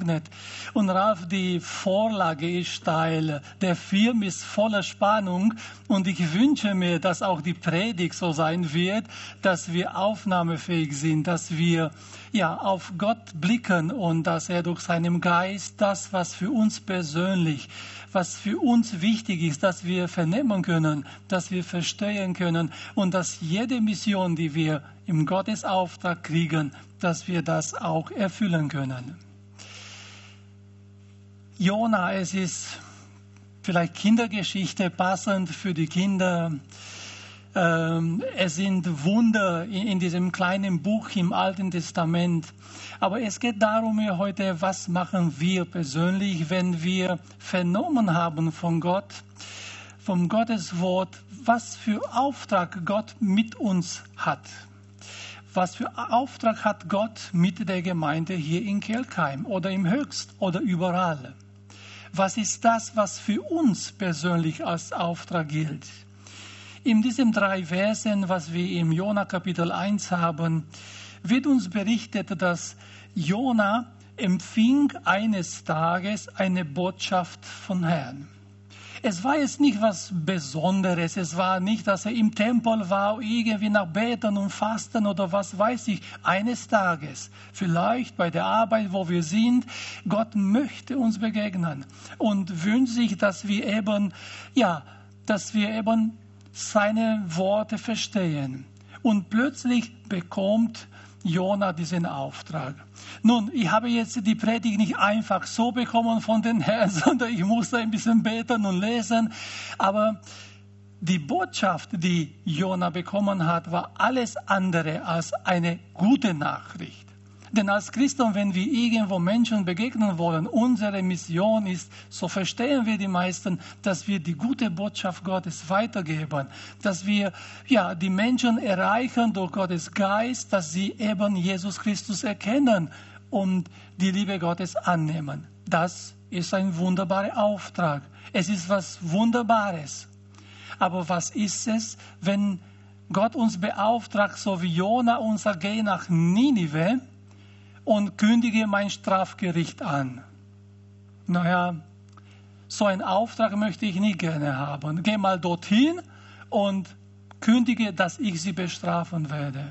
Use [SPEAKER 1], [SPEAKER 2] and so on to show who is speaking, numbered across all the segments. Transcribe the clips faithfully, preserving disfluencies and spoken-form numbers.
[SPEAKER 1] geöffnet. Und Ralf, die Vorlage ist steil, der Film ist voller Spannung und ich wünsche mir, dass auch die Predigt so sein wird, dass wir aufnahmefähig sind, dass wir ja auf Gott blicken und dass er durch seinen Geist das, was für uns persönlich, was für uns wichtig ist, dass wir vernehmen können, dass wir verstehen können und dass jede Mission, die wir im Gottesauftrag kriegen, dass wir das auch erfüllen können. Jona, es ist vielleicht Kindergeschichte, passend für die Kinder. Ähm, es sind Wunder in, in diesem kleinen Buch im Alten Testament. Aber es geht darum hier heute, was machen wir persönlich, wenn wir vernommen haben von Gott, vom Gottes Wort, was für Auftrag Gott mit uns hat. Was für Auftrag hat Gott mit der Gemeinde hier in Kelkheim oder im Höchst oder überall? Was ist das, was für uns persönlich als Auftrag gilt? In diesen drei Versen, was wir im Jona Kapitel eins haben, wird uns berichtet, dass Jona empfing eines Tages eine Botschaft von Herrn. Es war jetzt nicht was Besonderes, es war nicht, dass er im Tempel war, irgendwie nach Beten und Fasten oder was weiß ich. Eines Tages, vielleicht bei der Arbeit, wo wir sind, Gott möchte uns begegnen und wünscht sich, dass wir eben, ja, dass wir eben seine Worte verstehen. Und plötzlich bekommt Jona diesen Auftrag. Nun, ich habe jetzt die Predigt nicht einfach so bekommen von den Herrn, sondern ich musste ein bisschen beten und lesen. Aber die Botschaft, die Jona bekommen hat, war alles andere als eine gute Nachricht. Denn als Christen, wenn wir irgendwo Menschen begegnen wollen, unsere Mission ist, so verstehen wir die meisten, dass wir die gute Botschaft Gottes weitergeben, dass wir ja die Menschen erreichen durch Gottes Geist, dass sie eben Jesus Christus erkennen und die Liebe Gottes annehmen. Das ist ein wunderbarer Auftrag. Es ist was Wunderbares. Aber was ist es, wenn Gott uns beauftragt, so wie Jona uns sagt, geh nach Ninive und kündige mein Strafgericht an? Naja, so einen Auftrag möchte ich nie gerne haben. Geh mal dorthin und kündige, dass ich sie bestrafen werde.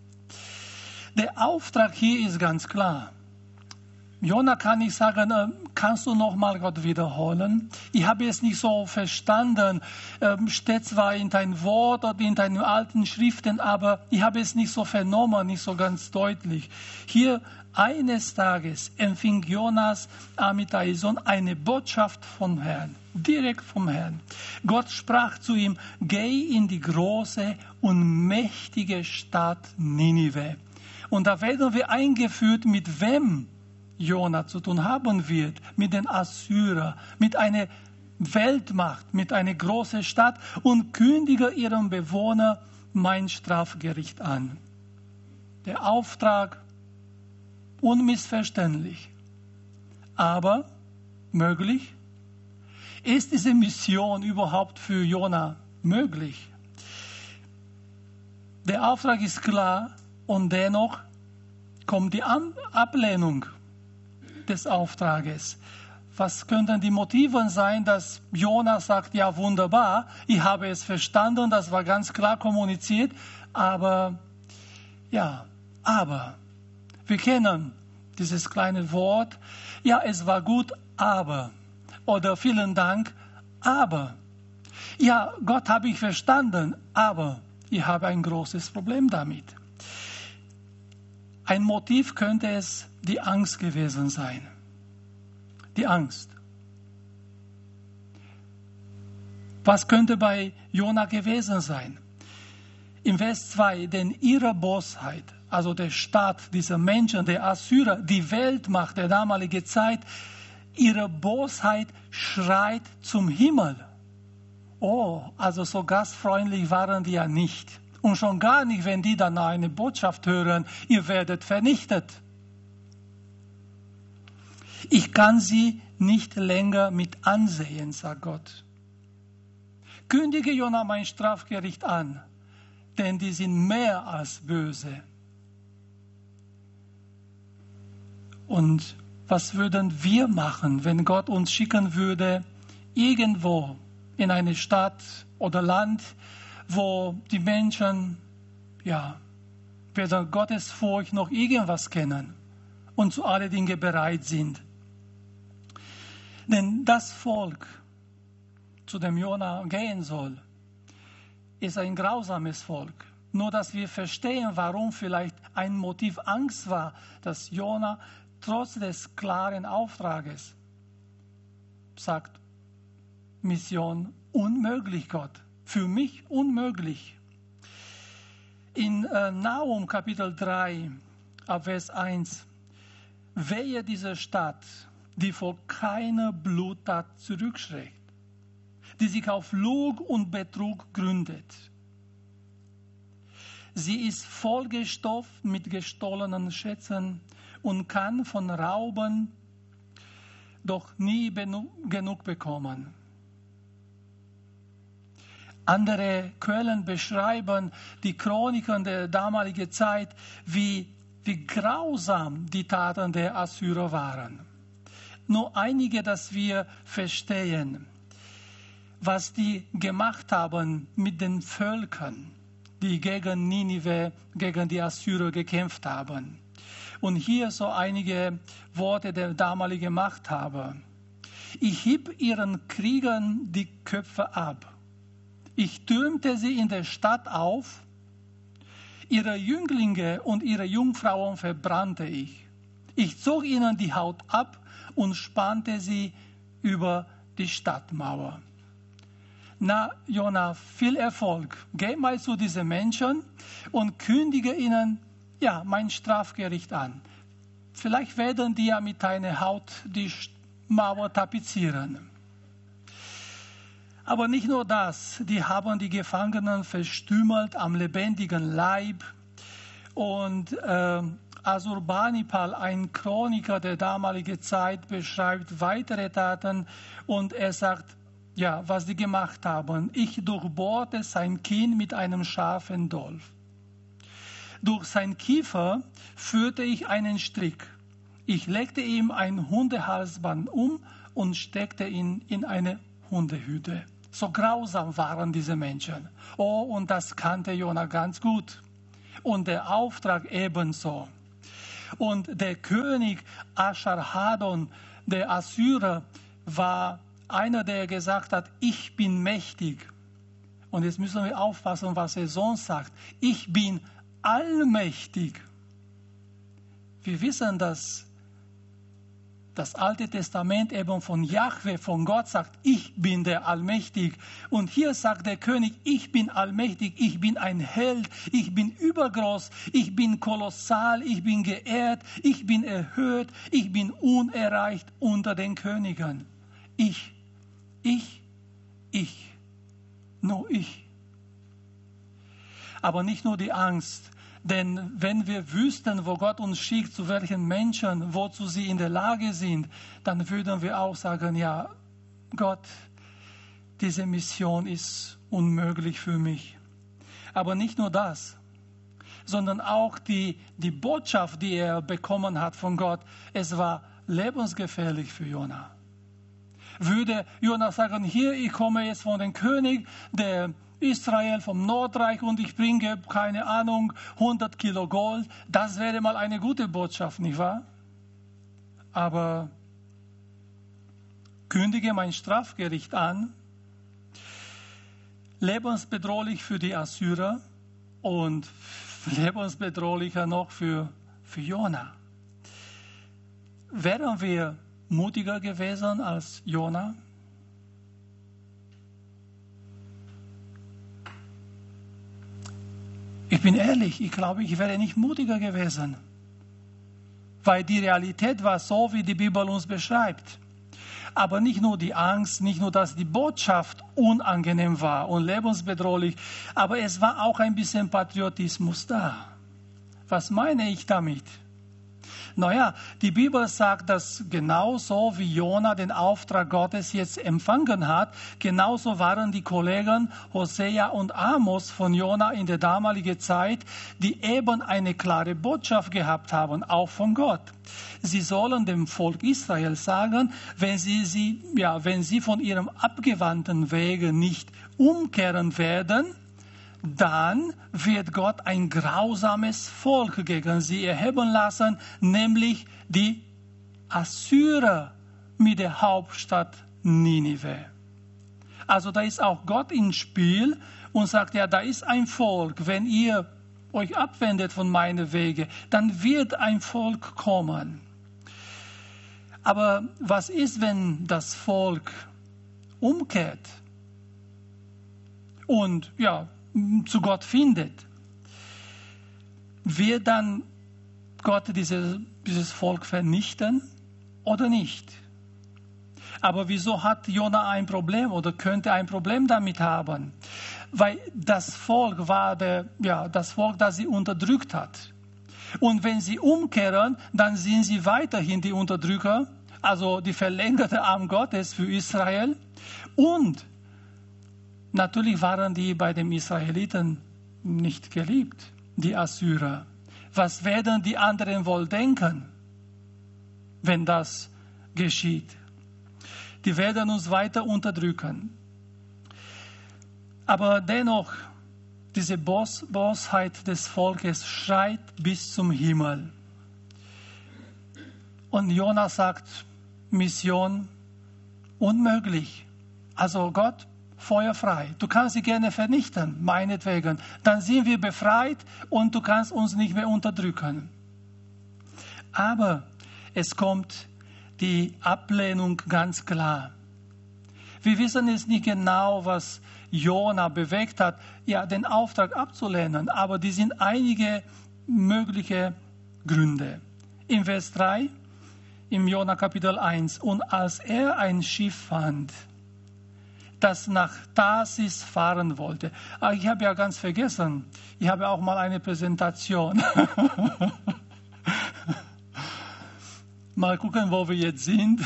[SPEAKER 1] Der Auftrag hier ist ganz klar. Jona kann nicht sagen, äh, kannst du nochmal Gott wiederholen? Ich habe es nicht so verstanden, äh, steht zwar in deinem Wort oder in deinen alten Schriften, aber ich habe es nicht so vernommen, nicht so ganz deutlich. Hier eines Tages empfing Jonas, Amittai Sohn, eine Botschaft vom Herrn, direkt vom Herrn. Gott sprach zu ihm, geh in die große und mächtige Stadt Ninive. Und da werden wir eingeführt, mit wem Jona zu tun haben wird, mit den Assyrern, mit einer Weltmacht, mit einer großen Stadt und kündige ihrem Bewohner mein Strafgericht an. Der Auftrag unmissverständlich, aber möglich. Ist diese Mission überhaupt für Jona möglich? Der Auftrag ist klar und dennoch kommt die Ablehnung des Auftrages. Was könnten die Motive sein, dass Jona sagt, ja wunderbar, ich habe es verstanden, das war ganz klar kommuniziert, aber, ja, aber, wir kennen dieses kleine Wort, ja, es war gut, aber, oder vielen Dank, aber, ja, Gott habe ich verstanden, aber ich habe ein großes Problem damit. Ein Motiv könnte es die Angst gewesen sein. Die Angst. Was könnte bei Jona gewesen sein? Im Vers zwei, denn ihre Bosheit, also der Staat dieser Menschen, der Assyrer, die Weltmacht der damaligen Zeit, ihre Bosheit schreit zum Himmel. Oh, also so gastfreundlich waren die ja nicht. Und schon gar nicht, wenn die dann eine Botschaft hören, ihr werdet vernichtet. Ich kann sie nicht länger mit ansehen, sagt Gott. Kündige Jona mein Strafgericht an, denn die sind mehr als böse. Und Was würden wir machen, wenn Gott uns schicken würde, irgendwo in eine Stadt oder Land, wo die Menschen, ja, weder Gottesfurcht noch irgendwas kennen und zu allen Dingen bereit sind? Denn das Volk, zu dem Jona gehen soll, ist ein grausames Volk. Nur, dass wir verstehen, warum vielleicht ein Motiv Angst war, dass Jona trotz des klaren Auftrages sagt, Mission unmöglich, Gott. Für mich unmöglich. In äh, Nahum Kapitel drei, ab Vers eins, wehe diese Stadt, die vor keiner Bluttat zurückschreckt, die sich auf Lug und Betrug gründet. Sie ist vollgestopft mit gestohlenen Schätzen und kann von Rauben doch nie genug bekommen. Andere Quellen beschreiben die Chroniken der damaligen Zeit, wie, wie grausam die Taten der Assyrer waren. Nur einige, dass wir verstehen, was die gemacht haben mit den Völkern, die gegen Ninive, gegen die Assyrer gekämpft haben. Und hier so einige Worte der damaligen Machthaber. Ich hieb ihren Kriegern die Köpfe ab. Ich türmte sie in der Stadt auf. Ihre Jünglinge und ihre Jungfrauen verbrannte ich. Ich zog ihnen die Haut ab und spannte sie über die Stadtmauer. Na, Jona, viel Erfolg. Geh mal zu diesen Menschen und kündige ihnen, ja, mein Strafgericht an. Vielleicht werden die ja mit deiner Haut die Mauer tapezieren. Aber nicht nur das, die haben die Gefangenen verstümmelt am lebendigen Leib. Und äh, Assurbanipal, ein Chroniker der damaligen Zeit, beschreibt weitere Taten und er sagt, ja, was die gemacht haben. Ich durchbohrte sein Kinn mit einem scharfen Dolch. Durch sein Kiefer führte ich einen Strick. Ich legte ihm ein Hundehalsband um und steckte ihn in eine Hundehütte. So grausam waren diese Menschen. Oh, und das kannte Jona ganz gut. Und der Auftrag ebenso. Und der König Ascharhadon, der Assyrer, war einer, der gesagt hat, ich bin mächtig. Und jetzt müssen wir aufpassen, was er sonst sagt. Ich bin allmächtig. Wir wissen, dass das Alte Testament eben von Jahwe, von Gott sagt, ich bin der Allmächtig. Und hier sagt der König, ich bin allmächtig, ich bin ein Held, ich bin übergroß, ich bin kolossal, ich bin geehrt, ich bin erhöht, ich bin unerreicht unter den Königen. Ich, ich, ich, nur ich. Aber nicht nur die Angst, denn wenn wir wüssten, wo Gott uns schickt, zu welchen Menschen, wozu sie in der Lage sind, dann würden wir auch sagen, ja, Gott, diese Mission ist unmöglich für mich. Aber nicht nur das, sondern auch die, die Botschaft, die er bekommen hat von Gott, es war lebensgefährlich für Jona. Würde Jona sagen, hier, ich komme jetzt von dem König, der Israel vom Nordreich und ich bringe, keine Ahnung, hundert Kilo Gold. Das wäre mal eine gute Botschaft, nicht wahr? Aber kündige mein Strafgericht an, lebensbedrohlich für die Assyrer und lebensbedrohlicher noch für, für Jona. Wären wir mutiger gewesen als Jona? Ich bin ehrlich, ich glaube, ich wäre nicht mutiger gewesen, weil die Realität war so, wie die Bibel uns beschreibt. Aber nicht nur die Angst, nicht nur, dass die Botschaft unangenehm war und lebensbedrohlich, aber es war auch ein bisschen Patriotismus da. Was meine ich damit? Naja, die Bibel sagt, dass genauso wie Jona den Auftrag Gottes jetzt empfangen hat, genauso waren die Kollegen Hosea und Amos von Jona in der damaligen Zeit, die eben eine klare Botschaft gehabt haben, auch von Gott. Sie sollen dem Volk Israel sagen, wenn sie, sie, ja, wenn sie von ihrem abgewandten Wege nicht umkehren werden, dann wird Gott ein grausames Volk gegen sie erheben lassen, nämlich die Assyrer mit der Hauptstadt Ninive. Also da ist auch Gott ins Spiel und sagt, ja, da ist ein Volk, wenn ihr euch abwendet von meinen Wege, dann wird ein Volk kommen. Aber was ist, wenn das Volk umkehrt und ja, zu Gott findet? Wird dann Gott dieses, dieses Volk vernichten oder nicht? Aber wieso hat Jona ein Problem oder könnte ein Problem damit haben? Weil das Volk war der, ja, das Volk, das sie unterdrückt hat. Und wenn sie umkehren, dann sind sie weiterhin die Unterdrücker, also die verlängerte Arm Gottes für Israel. Und natürlich waren die bei den Israeliten nicht geliebt, die Assyrer. Was werden die anderen wohl denken, wenn das geschieht? Die werden uns weiter unterdrücken. Aber dennoch, diese Bos- Bosheit des Volkes schreit bis zum Himmel. Und Jona sagt, Mission unmöglich. Also Gott, feuerfrei. Du kannst sie gerne vernichten, meinetwegen. Dann sind wir befreit und du kannst uns nicht mehr unterdrücken. Aber es kommt die Ablehnung ganz klar. Wir wissen jetzt nicht genau, was Jona bewegt hat, ja, den Auftrag abzulehnen, aber die sind einige mögliche Gründe. Im Vers drei, im Jona Kapitel eins, und als er ein Schiff fand, das nach Tarsis fahren wollte. Aber ich habe ja ganz vergessen, ich habe auch mal eine Präsentation. Mal gucken, wo wir jetzt sind.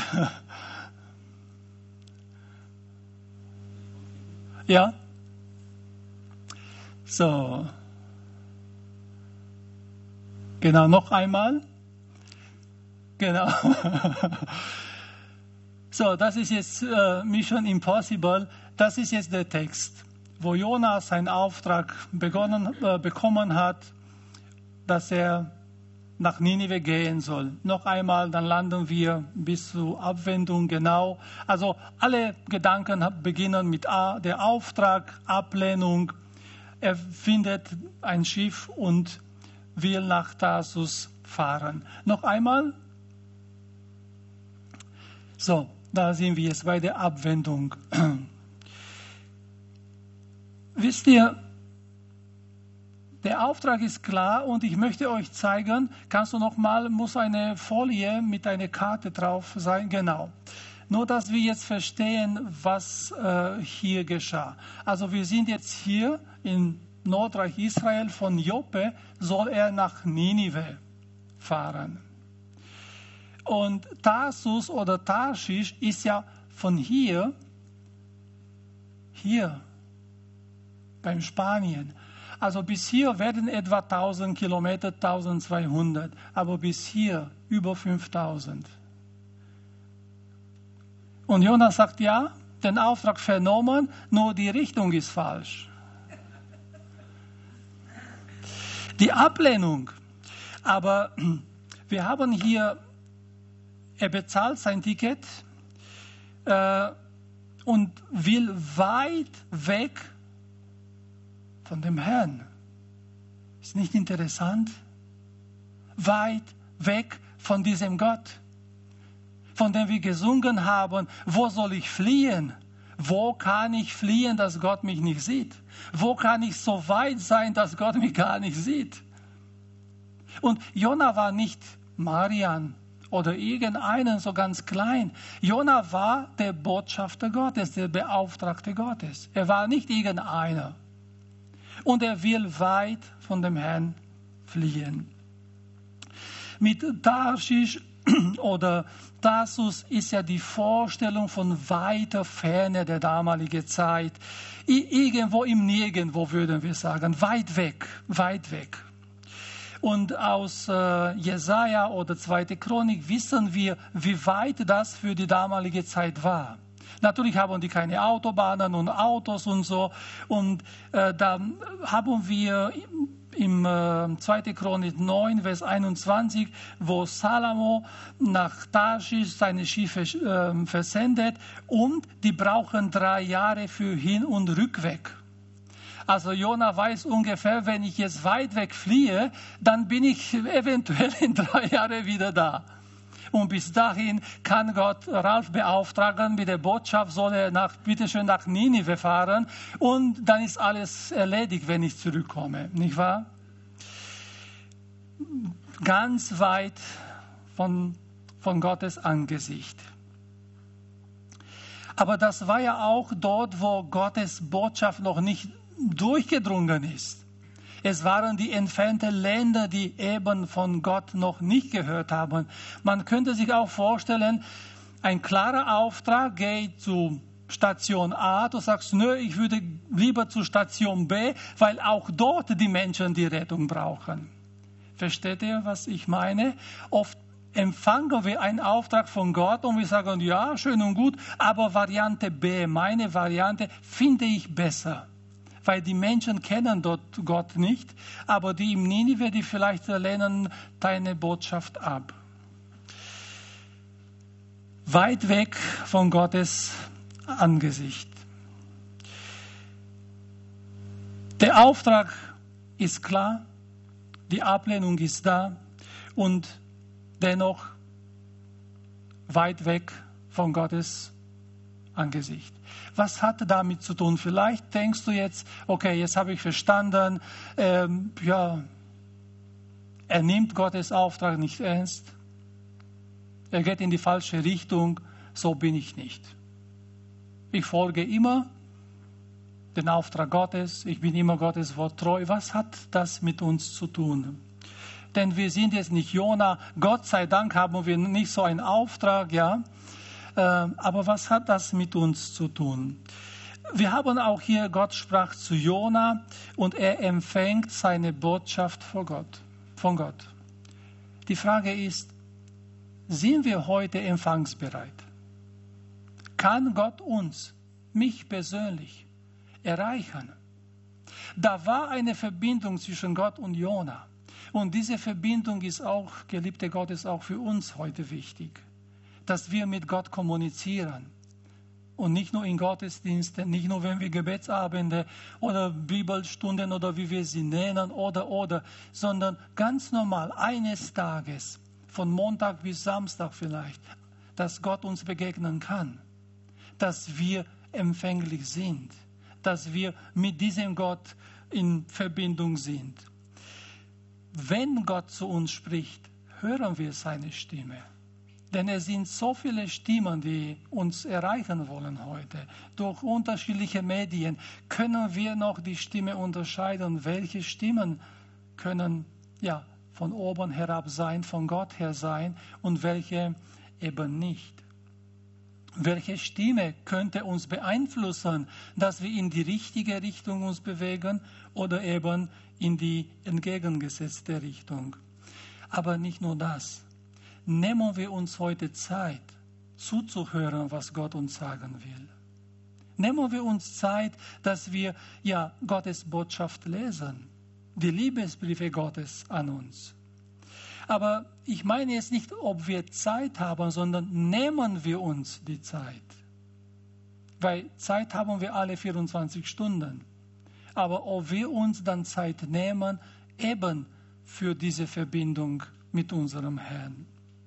[SPEAKER 1] Ja? So. Genau, noch einmal. Genau. So, das ist jetzt äh, Mission Impossible. Das ist jetzt der Text, wo Jona seinen Auftrag begonnen, äh, bekommen hat, dass er nach Ninive gehen soll. Noch einmal, dann landen wir bis zur Abwendung genau. Also alle Gedanken beginnen mit A, der Auftrag, Ablehnung. Er findet ein Schiff und will nach Tarsus fahren. Noch einmal. So, da sind wir jetzt bei der Abwendung. Wisst ihr, der Auftrag ist klar und ich möchte euch zeigen, kannst du noch mal, muss eine Folie mit einer Karte drauf sein, genau. Nur, dass wir jetzt verstehen, was äh, hier geschah. Also wir sind jetzt hier in Nordreich Israel, von Joppe soll er nach Ninive fahren. Und Tarsus oder Tarschisch ist ja von hier, hier, beim Spanien. Also bis hier werden etwa tausend Kilometer, eintausendzweihundert, aber bis hier über fünftausend. Und Jonas sagt, ja, den Auftrag vernommen, nur die Richtung ist falsch. Die Ablehnung, aber wir haben hier, er bezahlt sein Ticket äh, und will weit weg von dem Herrn. Ist nicht interessant? Weit weg von diesem Gott, von dem wir gesungen haben. Wo soll ich fliehen? Wo kann ich fliehen, dass Gott mich nicht sieht? Wo kann ich so weit sein, dass Gott mich gar nicht sieht? Und Jona war nicht Marian oder irgendeinen so ganz klein. Jona war der Botschafter Gottes, der Beauftragte Gottes. Er war nicht irgendeiner. Und er will weit von dem Herrn fliehen. Mit Tarschisch oder Tarsus ist ja die Vorstellung von weiter Ferne der damaligen Zeit. Irgendwo im Nirgendwo, würden wir sagen. Weit weg, weit weg. Und aus äh, Jesaja oder zweite Chronik wissen wir, wie weit das für die damalige Zeit war. Natürlich haben die keine Autobahnen und Autos und so. Und äh, da haben wir im äh, zweite Chronik neun, Vers einundzwanzig, wo Salomo nach Tarschisch seine Schiffe äh, versendet und die brauchen drei Jahre für Hin- und Rückweg. Also Jona weiß ungefähr, wenn ich jetzt weit weg fliehe, dann bin ich eventuell in drei Jahren wieder da. Und bis dahin kann Gott Ralf beauftragen, mit der Botschaft soll er nach, bitteschön nach Ninive fahren und dann ist alles erledigt, wenn ich zurückkomme, nicht wahr? Ganz weit von, von Gottes Angesicht. Aber das war ja auch dort, wo Gottes Botschaft noch nicht durchgedrungen ist. Es waren die entfernten Länder, die eben von Gott noch nicht gehört haben. Man könnte sich auch vorstellen, ein klarer Auftrag geht zu Station A. Du sagst, nö, ich würde lieber zu Station B, weil auch dort die Menschen die Rettung brauchen. Versteht ihr, was ich meine? Oft empfangen wir einen Auftrag von Gott und wir sagen, ja, schön und gut, aber Variante B, meine Variante, finde ich besser. Weil die Menschen kennen dort Gott nicht, aber die im Ninive, die vielleicht lehnen deine Botschaft ab. Weit weg von Gottes Angesicht. Der Auftrag ist klar, die Ablehnung ist da und dennoch weit weg von Gottes Angesicht. Was hat damit zu tun? Vielleicht denkst du jetzt, okay, jetzt habe ich verstanden, ähm, ja, er nimmt Gottes Auftrag nicht ernst, er geht in die falsche Richtung, so bin ich nicht. Ich folge immer den Auftrag Gottes, ich bin immer Gottes Wort treu. Was hat das mit uns zu tun? Denn wir sind jetzt nicht Jona, Gott sei Dank haben wir nicht so einen Auftrag, ja. Aber was hat das mit uns zu tun? Wir haben auch hier, Gott sprach zu Jona und er empfängt seine Botschaft von Gott. Von Gott. Die Frage ist, sind wir heute empfangsbereit? Kann Gott uns, mich persönlich, erreichen? Da war eine Verbindung zwischen Gott und Jona. Und diese Verbindung ist auch, geliebte Gottes, auch für uns heute wichtig. Dass wir mit Gott kommunizieren. Und nicht nur in Gottesdiensten, nicht nur wenn wir Gebetsabende oder Bibelstunden oder wie wir sie nennen oder, oder, sondern ganz normal eines Tages, von Montag bis Samstag vielleicht, dass Gott uns begegnen kann. Dass wir empfänglich sind. Dass wir mit diesem Gott in Verbindung sind. Wenn Gott zu uns spricht, hören wir seine Stimme. Denn es sind so viele Stimmen, die uns erreichen wollen heute. Durch unterschiedliche Medien können wir noch die Stimme unterscheiden. Welche Stimmen können ja von oben herab sein, von Gott her sein und welche eben nicht. Welche Stimme könnte uns beeinflussen, dass wir in die richtige Richtung uns bewegen oder eben in die entgegengesetzte Richtung. Aber nicht nur das. Nehmen wir uns heute Zeit, zuzuhören, was Gott uns sagen will. Nehmen wir uns Zeit, dass wir ja Gottes Botschaft lesen, die Liebesbriefe Gottes an uns. Aber ich meine jetzt nicht, ob wir Zeit haben, sondern nehmen wir uns die Zeit. Weil Zeit haben wir alle vierundzwanzig Stunden. Aber ob wir uns dann Zeit nehmen, eben für diese Verbindung mit unserem Herrn.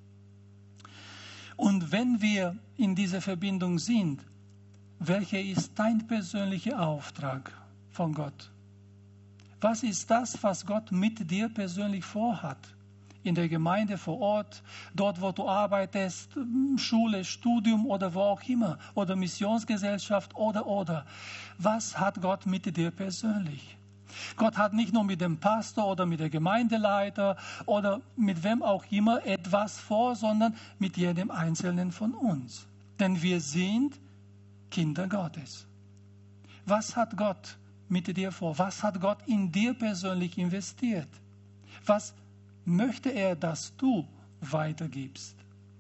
[SPEAKER 1] Und wenn wir in dieser Verbindung sind, welcher ist dein persönlicher Auftrag von Gott? Was ist das, was Gott mit dir persönlich vorhat? In der Gemeinde, vor Ort, dort, wo du arbeitest, Schule, Studium oder wo auch immer, oder Missionsgesellschaft oder, oder. Was hat Gott mit dir persönlich? Gott hat nicht nur mit dem Pastor oder mit dem Gemeindeleiter oder mit wem auch immer etwas vor, sondern mit jedem Einzelnen von uns. Denn wir sind Kinder Gottes. Was hat Gott mit dir vor? Was hat Gott in dir persönlich investiert? Was möchte er, dass du weitergibst?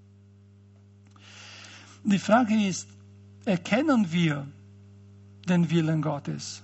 [SPEAKER 1] Die Frage ist, erkennen wir den Willen Gottes?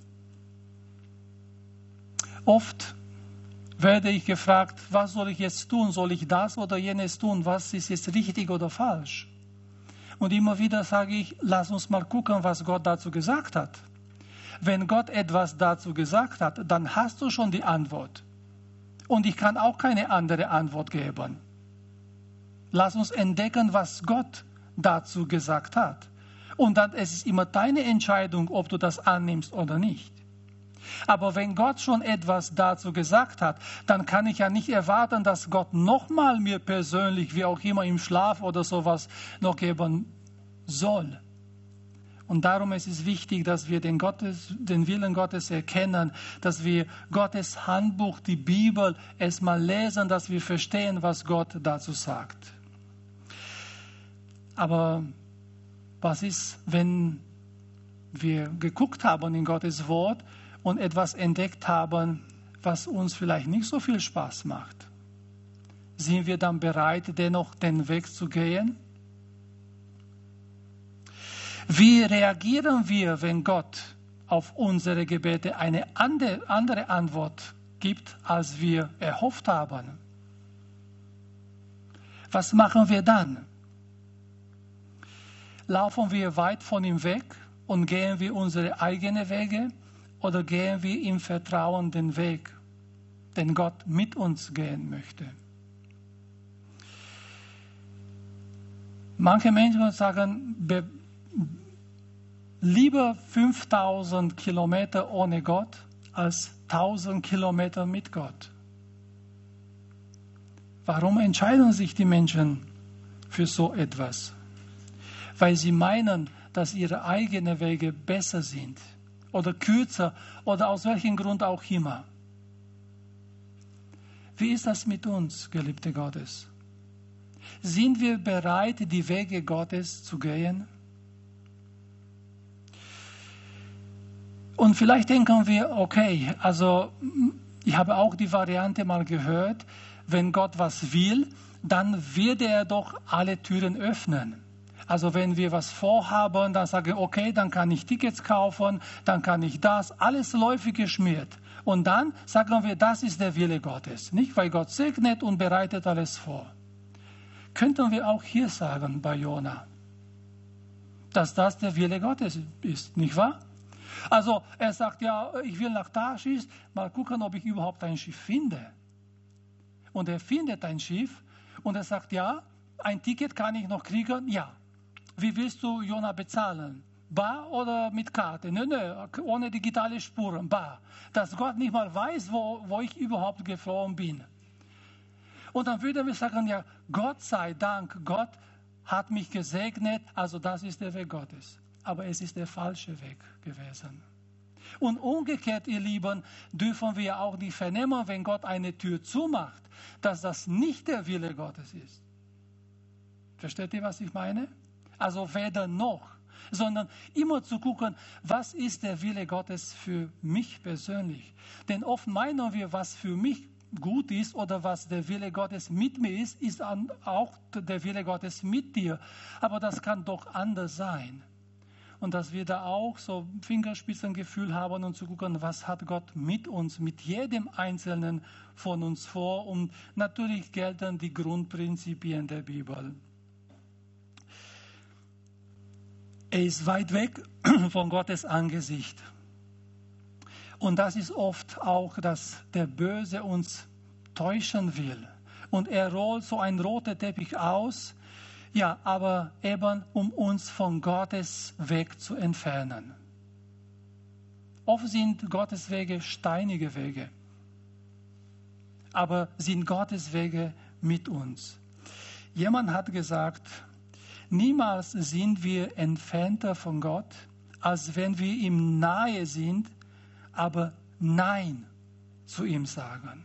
[SPEAKER 1] Oft werde ich gefragt, was soll ich jetzt tun? Soll ich das oder jenes tun? Was ist jetzt richtig oder falsch? Und immer wieder sage ich, lass uns mal gucken, was Gott dazu gesagt hat. Wenn Gott etwas dazu gesagt hat, dann hast du schon die Antwort. Und ich kann auch keine andere Antwort geben. Lass uns entdecken, was Gott dazu gesagt hat. Und dann es ist immer deine Entscheidung, ob du das annimmst oder nicht. Aber wenn Gott schon etwas dazu gesagt hat, dann kann ich ja nicht erwarten, dass Gott nochmal mir persönlich, wie auch immer im Schlaf oder sowas, noch geben soll. Und darum ist es wichtig, dass wir den, Gottes, den Willen Gottes erkennen, dass wir Gottes Handbuch, die Bibel, erstmal lesen, dass wir verstehen, was Gott dazu sagt. Aber was ist, wenn wir geguckt haben in Gottes Wort und etwas entdeckt haben, was uns vielleicht nicht so viel Spaß macht? Sind wir dann bereit, dennoch den Weg zu gehen? Wie reagieren wir, wenn Gott auf unsere Gebete eine andere Antwort gibt, als wir erhofft haben? Was machen wir dann? Laufen wir weit von ihm weg und gehen wir unsere eigenen Wege oder gehen wir im Vertrauen den Weg, den Gott mit uns gehen möchte? Manche Menschen sagen, be- lieber fünftausend Kilometer ohne Gott als tausend Kilometer mit Gott. Warum entscheiden sich die Menschen für so etwas? Weil sie meinen, dass ihre eigenen Wege besser sind oder kürzer oder aus welchem Grund auch immer. Wie ist das mit uns, geliebte Gottes? Sind wir bereit, die Wege Gottes zu gehen? Und vielleicht denken wir, okay, also ich habe auch die Variante mal gehört, wenn Gott was will, dann wird er doch alle Türen öffnen. Also wenn wir was vorhaben, dann sage ich, okay, dann kann ich Tickets kaufen, dann kann ich das, alles läufig geschmiert. Und dann sagen wir, das ist der Wille Gottes, nicht? Weil Gott segnet und bereitet alles vor. Könnten wir auch hier sagen bei Jona, dass das der Wille Gottes ist, nicht wahr? Also er sagt, ja, ich will nach Tarsis, mal gucken, ob ich überhaupt ein Schiff finde. Und er findet ein Schiff und er sagt, ja, ein Ticket kann ich noch kriegen, ja. Wie willst du Jona bezahlen? Bar oder mit Karte? Nö, nö, ohne digitale Spuren, bar. Dass Gott nicht mal weiß, wo, wo ich überhaupt geflohen bin. Und dann würden wir sagen, ja, Gott sei Dank, Gott hat mich gesegnet, also das ist der Weg Gottes. Aber es ist der falsche Weg gewesen. Und umgekehrt, ihr Lieben, dürfen wir auch nicht vernehmen, wenn Gott eine Tür zumacht, dass das nicht der Wille Gottes ist. Versteht ihr, was ich meine? Also weder noch, sondern immer zu gucken, was ist der Wille Gottes für mich persönlich. Denn oft meinen wir, was für mich gut ist oder was der Wille Gottes mit mir ist, ist auch der Wille Gottes mit dir. Aber das kann doch anders sein. Und dass wir da auch so Fingerspitzengefühl haben und zu gucken, was hat Gott mit uns, mit jedem Einzelnen von uns vor. Und natürlich gelten die Grundprinzipien der Bibel. Er ist weit weg von Gottes Angesicht. Und das ist oft auch, dass der Böse uns täuschen will. Und er rollt so einen roten Teppich aus, ja, aber eben um uns von Gottes Weg zu entfernen. Oft sind Gottes Wege steinige Wege, aber sind Gottes Wege mit uns. Jemand hat gesagt, niemals sind wir entfernter von Gott, als wenn wir ihm nahe sind, aber Nein zu ihm sagen.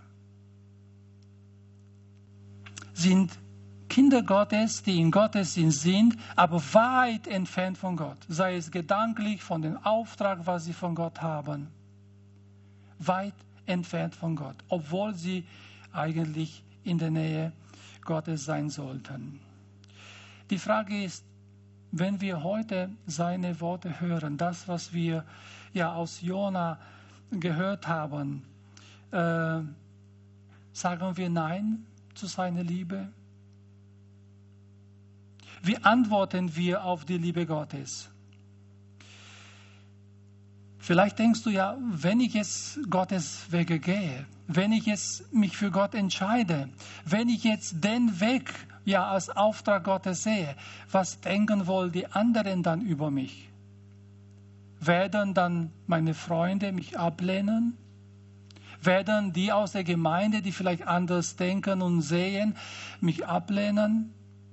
[SPEAKER 1] Sind Kinder Gottes, die in Gottes Sinn sind, aber weit entfernt von Gott. Sei es gedanklich von dem Auftrag, was sie von Gott haben. Weit entfernt von Gott, obwohl sie eigentlich in der Nähe Gottes sein sollten. Die Frage ist, wenn wir heute seine Worte hören, das, was wir ja aus Jona gehört haben, äh, sagen wir Nein zu seiner Liebe? Wie antworten wir auf die Liebe Gottes? Vielleicht denkst du ja, wenn ich jetzt Gottes Wege gehe, wenn ich jetzt mich für Gott entscheide, wenn ich jetzt den Weg ja als Auftrag Gottes sehe, was denken wohl die anderen dann über mich? Werden dann meine Freunde mich ablehnen? Werden die aus der Gemeinde, die vielleicht anders denken und sehen, mich ablehnen?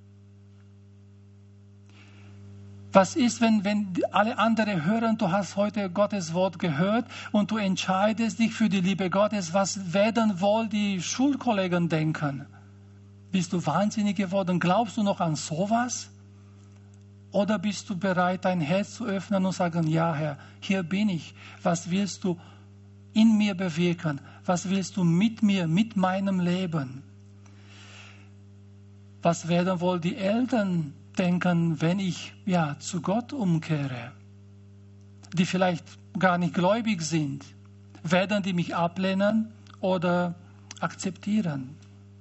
[SPEAKER 1] Was ist, wenn, wenn alle anderen hören, du hast heute Gottes Wort gehört und du entscheidest dich für die Liebe Gottes, was werden wohl die Schulkollegen denken? Bist du wahnsinnig geworden? Glaubst du noch an sowas? Oder bist du bereit, dein Herz zu öffnen und sagen, ja Herr, hier bin ich. Was willst du in mir bewirken? Was willst du mit mir, mit meinem Leben? Was werden wohl die Eltern denken, wenn ich ja zu Gott umkehre, die vielleicht gar nicht gläubig sind? Werden die mich ablehnen oder akzeptieren?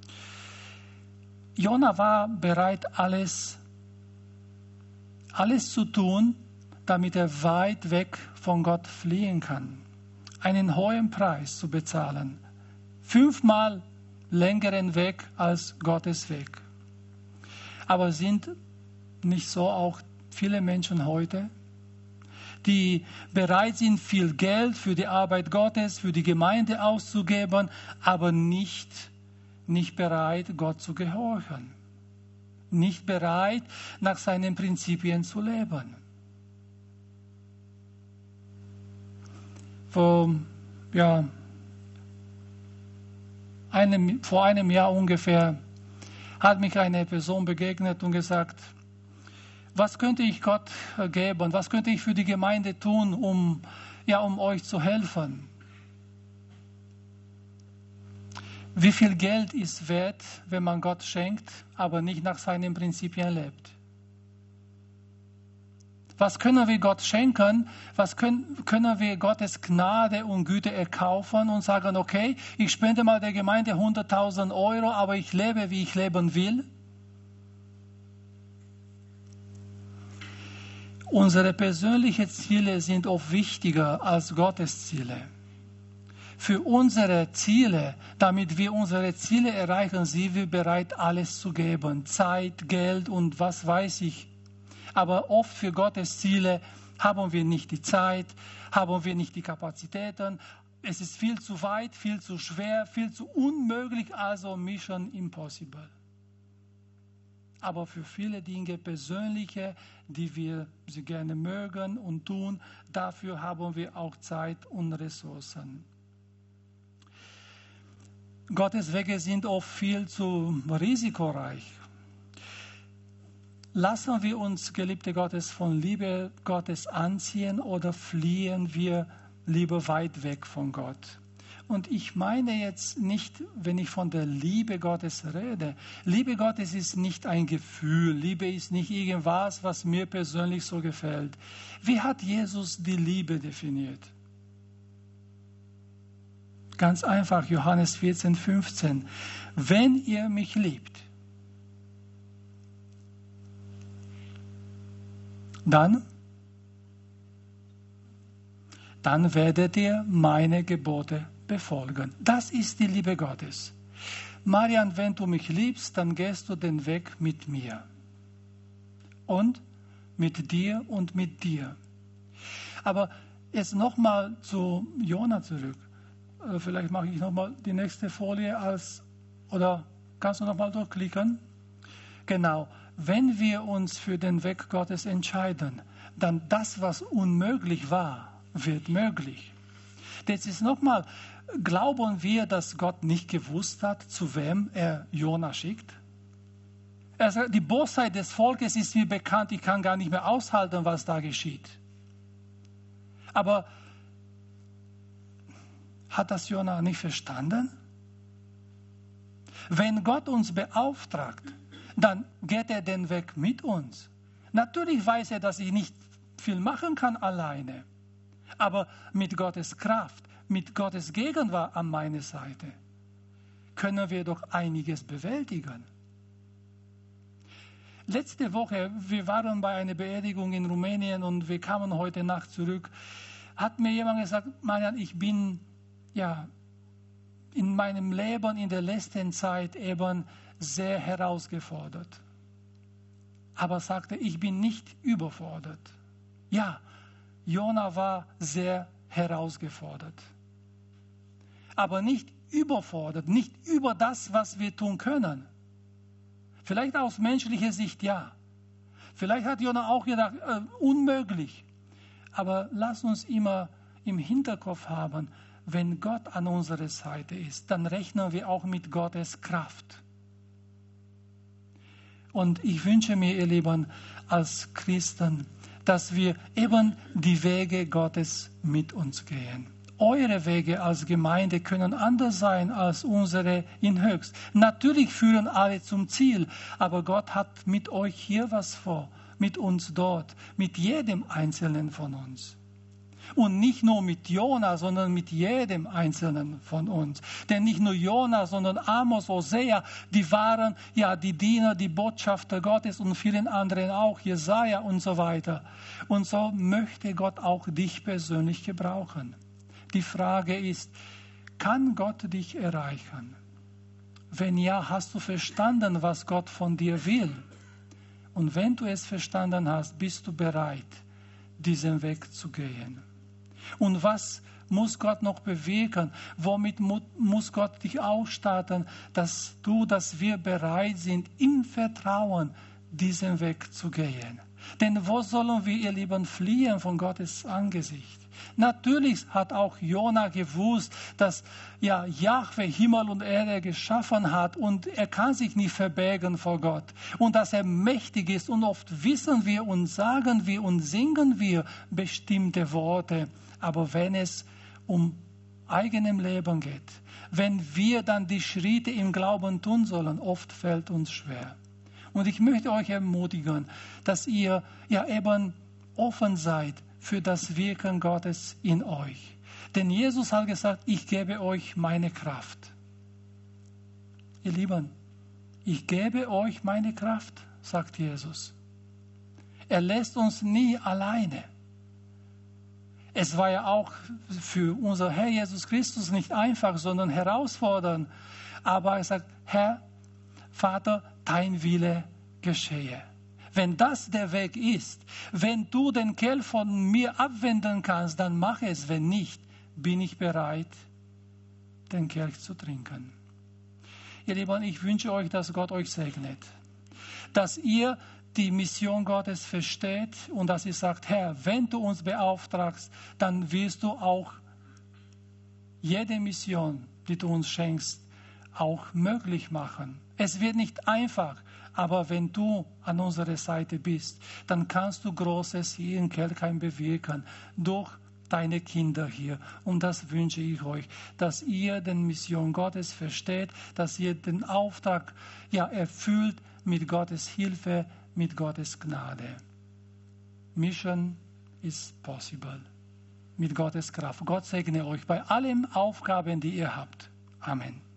[SPEAKER 1] Jona war bereit, alles, alles zu tun, damit er weit weg von Gott fliehen kann. Einen hohen Preis zu bezahlen. Fünfmal längeren Weg als Gottes Weg. Aber sind nicht so auch viele Menschen heute, die bereit sind, viel Geld für die Arbeit Gottes, für die Gemeinde auszugeben, aber nicht, nicht bereit, Gott zu gehorchen. Nicht bereit, nach seinen Prinzipien zu leben. Vor, ja, einem, vor einem Jahr ungefähr hat mich eine Person begegnet und gesagt, was könnte ich Gott geben? Was könnte ich für die Gemeinde tun, um, ja, um euch zu helfen? Wie viel Geld ist wert, wenn man Gott schenkt, aber nicht nach seinen Prinzipien lebt? Was können wir Gott schenken? Was können, können wir Gottes Gnade und Güte erkaufen und sagen, okay, ich spende mal der Gemeinde hunderttausend Euro, aber ich lebe, wie ich leben will? Unsere persönlichen Ziele sind oft wichtiger als Gottes Ziele. Für unsere Ziele, damit wir unsere Ziele erreichen, sind wir bereit, alles zu geben. Zeit, Geld und was weiß ich. Aber oft für Gottes Ziele haben wir nicht die Zeit, haben wir nicht die Kapazitäten. Es ist viel zu weit, viel zu schwer, viel zu unmöglich, also Mission Impossible. Aber für viele Dinge, persönliche, die wir sie gerne mögen und tun, dafür haben wir auch Zeit und Ressourcen. Gottes Wege sind oft viel zu risikoreich. Lassen wir uns, geliebte Gottes, von Liebe Gottes anziehen oder fliehen wir lieber weit weg von Gott? Und ich meine jetzt nicht, wenn ich von der Liebe Gottes rede. Liebe Gottes ist nicht ein Gefühl. Liebe ist nicht irgendwas, was mir persönlich so gefällt. Wie hat Jesus die Liebe definiert? Ganz einfach, Johannes vierzehn, fünfzehn. Wenn ihr mich liebt, dann, dann werdet ihr meine Gebote befolgen. Das ist die Liebe Gottes. Marian, wenn du mich liebst, dann gehst du den Weg mit mir. Und mit dir und mit dir. Aber jetzt nochmal zu Jona zurück. Vielleicht mache ich nochmal die nächste Folie als, oder kannst du nochmal durchklicken? Genau. Wenn wir uns für den Weg Gottes entscheiden, dann das, was unmöglich war, wird möglich. Das ist nochmal, glauben wir, dass Gott nicht gewusst hat, zu wem er Jona schickt? Also die Bosheit des Volkes ist mir bekannt, ich kann gar nicht mehr aushalten, was da geschieht. Aber hat das Jona nicht verstanden? Wenn Gott uns beauftragt, dann geht er den Weg mit uns. Natürlich weiß er, dass ich nicht viel machen kann alleine. Aber mit Gottes Kraft, mit Gottes Gegenwart an meiner Seite, können wir doch einiges bewältigen. Letzte Woche, wir waren bei einer Beerdigung in Rumänien und wir kamen heute Nacht zurück, hat mir jemand gesagt, Marian, ich bin ja in meinem Leben in der letzten Zeit eben sehr herausgefordert. Aber sagte, ich bin nicht überfordert. Ja, Jona war sehr herausgefordert. Aber nicht überfordert, nicht über das, was wir tun können. Vielleicht aus menschlicher Sicht ja. Vielleicht hat Jona auch gedacht, äh, unmöglich. Aber lass uns immer im Hinterkopf haben, wenn Gott an unserer Seite ist, dann rechnen wir auch mit Gottes Kraft. Und ich wünsche mir, ihr Lieben, als Christen, dass wir eben die Wege Gottes mit uns gehen. Eure Wege als Gemeinde können anders sein als unsere in Höchst. Natürlich führen alle zum Ziel, aber Gott hat mit euch hier was vor, mit uns dort, mit jedem Einzelnen von uns. Und nicht nur mit Jona, sondern mit jedem Einzelnen von uns. Denn nicht nur Jona, sondern Amos, Hosea, die waren ja die Diener, die Botschafter Gottes und vielen anderen auch, Jesaja und so weiter. Und so möchte Gott auch dich persönlich gebrauchen. Die Frage ist, kann Gott dich erreichen? Wenn ja, hast du verstanden, was Gott von dir will? Und wenn du es verstanden hast, bist du bereit, diesen Weg zu gehen? Und was muss Gott noch bewirken? Womit muss Gott dich ausstatten, dass du, dass wir bereit sind, im Vertrauen diesen Weg zu gehen? Denn wo sollen wir, ihr Lieben, fliehen von Gottes Angesicht? Natürlich hat auch Jona gewusst, dass ja Jahwe Himmel und Erde geschaffen hat und er kann sich nicht verbergen vor Gott und dass er mächtig ist und oft wissen wir und sagen wir und singen wir bestimmte Worte, aber wenn es um eigenem Leben geht, wenn wir dann die Schritte im Glauben tun sollen, oft fällt uns schwer. Und ich möchte euch ermutigen, dass ihr ja eben offen seid für das Wirken Gottes in euch. Denn Jesus hat gesagt, ich gebe euch meine Kraft. Ihr Lieben, ich gebe euch meine Kraft, sagt Jesus. Er lässt uns nie alleine. Es war ja auch für unser Herr Jesus Christus nicht einfach, sondern herausfordernd. Aber er sagt, Herr, Vater, dein Wille geschehe. Wenn das der Weg ist, wenn du den Kelch von mir abwenden kannst, dann mach es. Wenn nicht, bin ich bereit, den Kelch zu trinken. Ihr Lieben, ich wünsche euch, dass Gott euch segnet. Dass ihr die Mission Gottes versteht und dass ihr sagt, Herr, wenn du uns beauftragst, dann wirst du auch jede Mission, die du uns schenkst, auch möglich machen. Es wird nicht einfach, aber wenn du an unserer Seite bist, dann kannst du Großes hier in Kelkheim bewirken, durch deine Kinder hier. Und das wünsche ich euch, dass ihr die Mission Gottes versteht, dass ihr den Auftrag ja erfüllt mit Gottes Hilfe, mit Gottes Gnade. Mission is possible. Mit Gottes Kraft. Gott segne euch bei allen Aufgaben, die ihr habt. Amen.